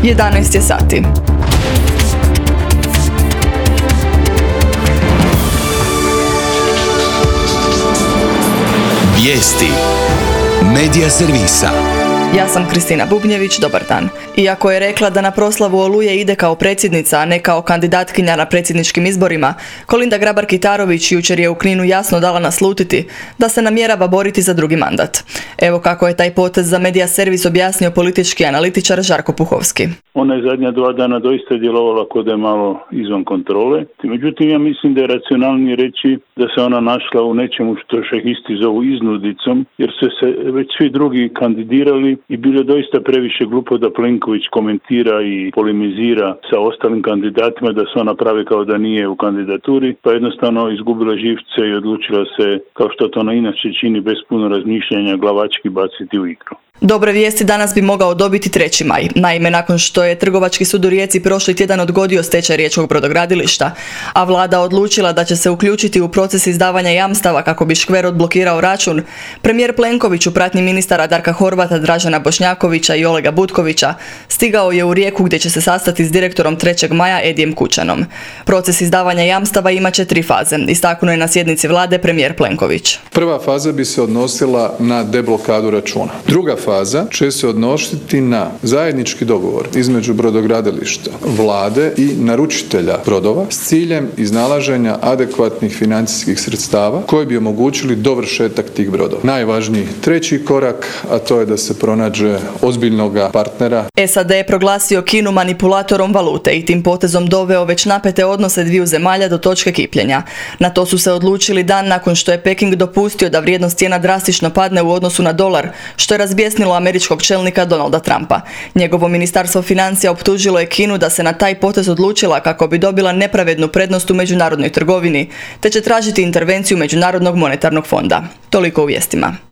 11 je sati. Vijesti Medija servisa. Ja sam Kristina Bubnjević, dobar dan. Iako je rekla da na proslavu Oluje ide kao predsjednica, a ne kao kandidatkinja na predsjedničkim izborima, Kolinda Grabar-Kitarović jučer je u Kninu jasno dala naslutiti da se namjerava boriti za drugi mandat. Evo kako je taj potez za Medija servis objasnio politički analitičar Žarko Puhovski. Ona je zadnja 2 dana doista djelovala kod da je malo izvan kontrole. Međutim, ja mislim da je racionalnije reći da se ona našla u nečemu što šehisti zovu iznudicom, jer su se već svi drugi kandidirali i bilo je doista previše glupo da Plenković komentira i polemizira sa ostalim kandidatima, da se ona pravi kao da nije u kandidaturi, pa jednostavno izgubila živce i odlučila se, kao što to ona inače čini, bez puno razmišljanja, glavački baciti u igru. Dobre vijesti danas bi mogao dobiti 3. maj. Naime, nakon što je Trgovački sud u Rijeci prošli tjedan odgodio stečaj riječkog brodogradilišta, a vlada odlučila da će se uključiti u proces izdavanja jamstava kako bi škver odblokirao račun, premijer Plenković u pratnji ministara Darka Horvata, Dražena Bošnjakovića i Olega Butkovića stigao je u Rijeku gdje će se sastati s direktorom 3. maja Edijem Kučanom. Proces izdavanja jamstava imat će 3 faze, istaknuo je na sjednici vlade premijer Plenković. Prva faza bi se odnosila na deblokadu računa. Druga faza će se odnositi na zajednički dogovor između brodogradilišta, vlade i naručitelja brodova s ciljem iznalaženja adekvatnih financijskih sredstava koji bi omogućili dovršetak tih brodova. Najvažniji 3. korak, a to je da se pronađe ozbiljnoga partnera. SAD je proglasio Kinu manipulatorom valute i tim potezom doveo već napete odnose dviju zemalja do točke kipljenja. Na to su se odlučili dan nakon što je Peking dopustio da vrijednost cijena drastično padne u odnosu na dolar, što je razbjesnilo američkog čelnika Donalda Trumpa. Njegovo ministarstvo financija optužilo je Kinu da se na taj potez odlučila kako bi dobila nepravednu prednost u međunarodnoj trgovini, te će tražiti intervenciju Međunarodnog monetarnog fonda. Toliko u vijestima.